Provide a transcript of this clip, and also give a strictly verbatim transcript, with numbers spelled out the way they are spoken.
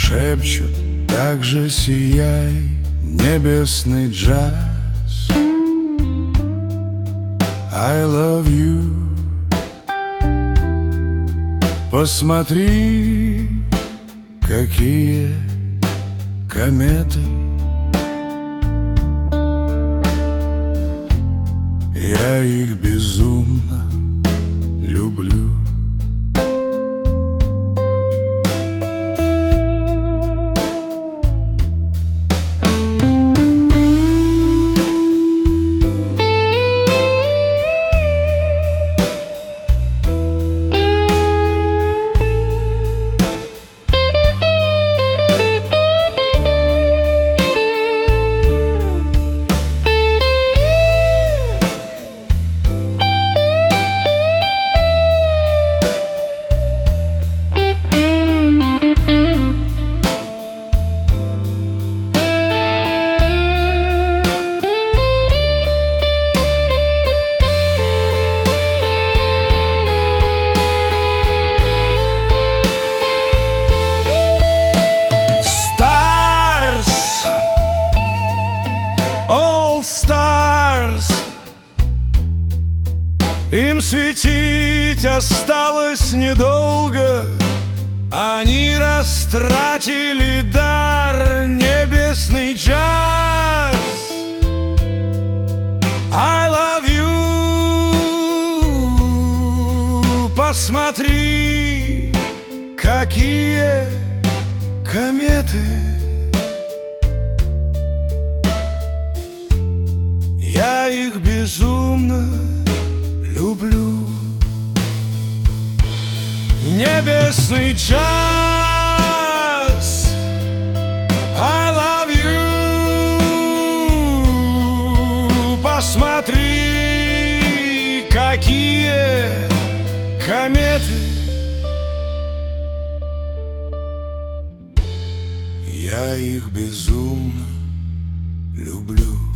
Шепчут, так же сияй, небесный джаз. I love you. Посмотри, какие кометы. Я их безумно люблю. Stars, им светить осталось недолго. Они растратили дар, небесный джаз. I love you. Посмотри, какие кометы. Я их безумно люблю. Небесный джаз. I love you. Посмотри, какие кометы. Я их безумно люблю.